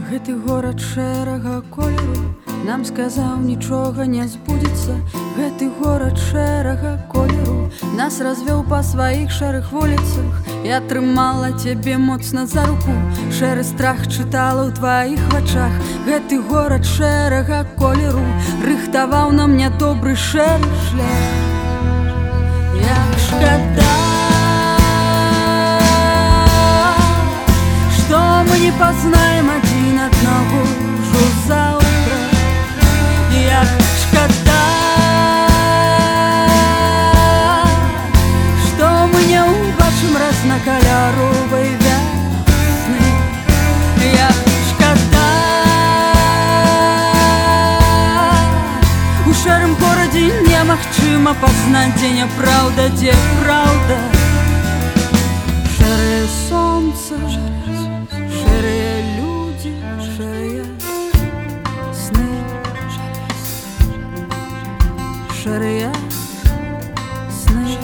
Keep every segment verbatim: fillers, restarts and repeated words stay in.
Гэты горад шэрага колеру нам сказаў, нічога не збудзецца. Гэты горад шэрага колеру нас развёў па сваіх шэрых вуліцах. Я трымала цябе моцна за руку, шэры страх чытала ў тваіх вачах. Гэты горад шэрага колеру рыхтаваў нам нядобры шэры шлях. Як шкада, што мы не пазнаем адзін аднаго ўжо заўтра. Як шкада, што мы не ўбачым разнакаляровай вясны. Як шкада, у шэрым горадзе немагчыма пазнаць, дзе няпраўда, дзе праўда. Шэрае сонца, шэрыя людзі, шэрыя сны, шэрыя сны.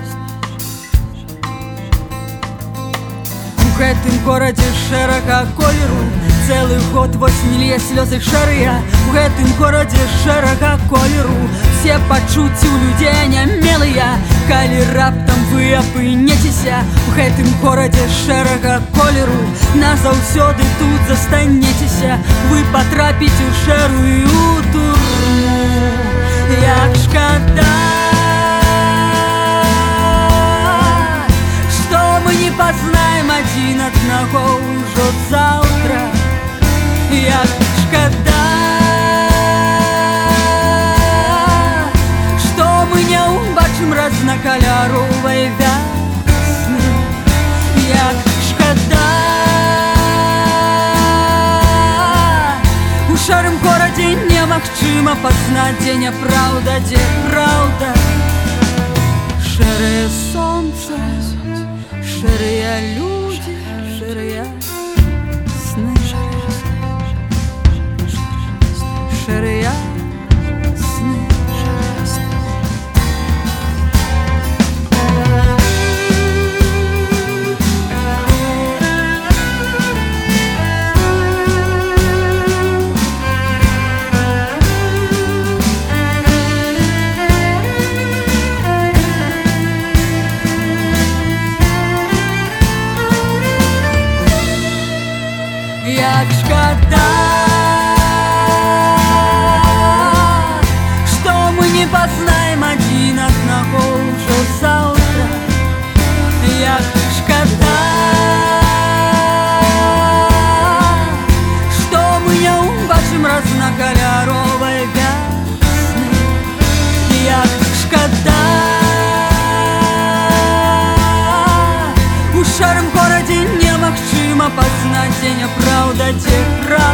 У гэтым горадзе шэрага колеру цэлы год восень лье слёзы шэрыя. У гэтым горадзе шэрага колеру все пачуцці ў людзей анямелыя. Калі раптам вы апынецеся у гэтым горадзе шэрага колеру, назаўсёды тут застанецеся. Вы патрапіце ў шэрую турму. Як шкада, што мы не пазнаем адзін аднаго ўжо заўтра. Як шкада, што мы не ўбачым разнакаляровай вясны. Як шкада, у шэрым горадзе немагчыма пазнаць, дзе няпраўда, дзе праўда. Шэрае сонца, шэрыя людзі, шэрыя сны, шэрыя сны. Як шкада, што мы не пазнаем адзін аднаго ўжо заўтра. Як шкада, што мы не ўбачым разнакаляровай вясны. Як шкада, у шэрым горадзе немагчыма пазнаць, дзе няпраўда, дзе праўда.